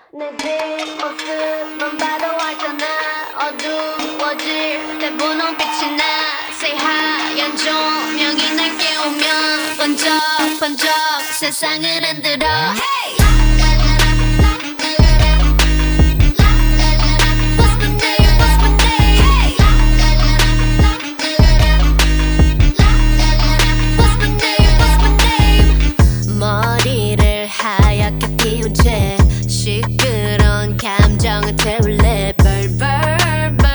내 뒷모습만 봐도 알잖아. 어두워질 때 분홍빛이 나. 새하얀 조명이 날 깨우면 번쩍번쩍 세상을 흔들어. Hey! 머리를 하얗게 피운 채 시끄러운 감정을 태울래. 벌벌벌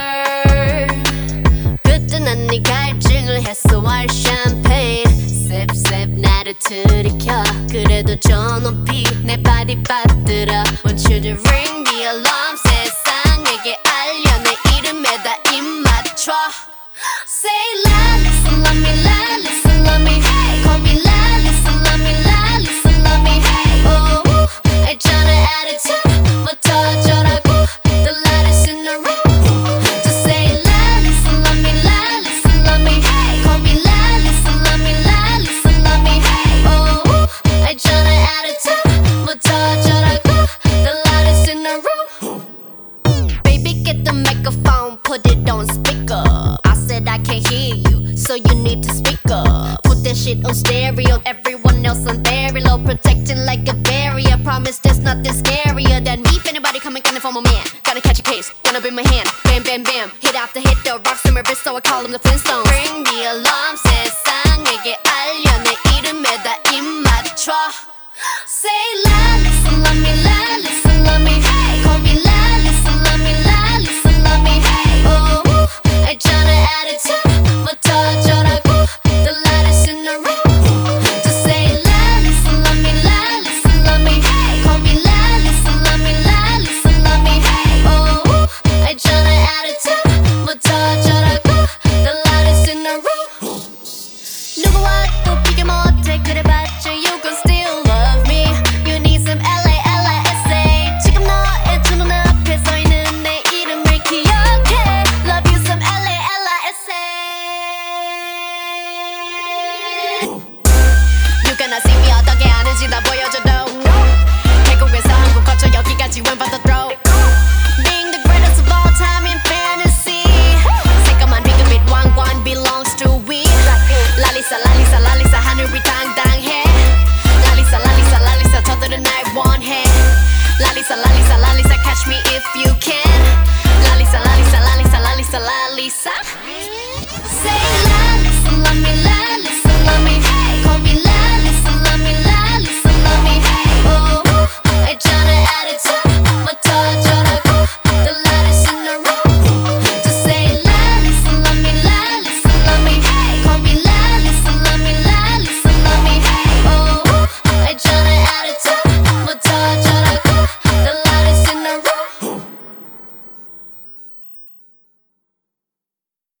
그때는 네 갈증을 해소할 샴페인 셉셉 나를 들이켜. 그래도 저 높이 내 발이 빠뜨려. Want you to ring the alarm. 세상에게 알려 내 이름에다 입 맞춰. Say la, listen, love me, la, listen, love me. Hey, call me la, listen, love me, la, listen, love me. Hey, oh, 알잖아 attitude부터 저라고. The lightest in the room. Just say la, listen, love me, la, listen, love me. Hey, call me la, listen, love me, la, listen, love me. Hey, oh, 알잖아 attitude부터 저라고. The lightest in the room. Baby, get the microphone, put it on speaker. I can't hear you, so you need to speak up. Put that shit on stereo, everyone else on very low, protecting like a barrier. Promise there's nothing scarier than me. If anybody coming for my man, gotta catch a case, wanna be my hand. Bam, bam, bam, hit after hit, the rocks in my wrist, so I call them the Flintstones. Ring the alarm, 세상에게 알려 내 이름에다 입 맞춰. Say la, listen, love me, la, listen, love me. Hey, call me la, listen, love me, la, listen, love me. Hey, oh, 알잖아 attitude부터 저라고. The lightest in the room. Just say la, listen, love me, la, listen, love me. Hey, call me la, listen, love me, la, listen, love me. Hey, oh, 알잖아 attitude부터 저라고. The lightest in the room. 누구와도 비교 못해 그래봤자 you gon' still love me. You need some LA, LISA. 지금 너의 두 눈앞에 서 있는 내 이름을 기억해. Love you some LA, LISA. You gonna see me 어떻게 하는지 다 보여줘도. 태국에서 한국 거쳐 여기까지 when but the throw. Being the greatest of all time in fantasy. 새까만 비그빛 왕관 belongs to we. 랄리사 랄리사 랄리사 하늘이 당당해. 랄리사 랄리사 랄리사 저들은 날 원해. 랄리사 랄리사 랄리사 catch me if you can. 랄리사 랄리사 랄리사 랄리사 랄리사.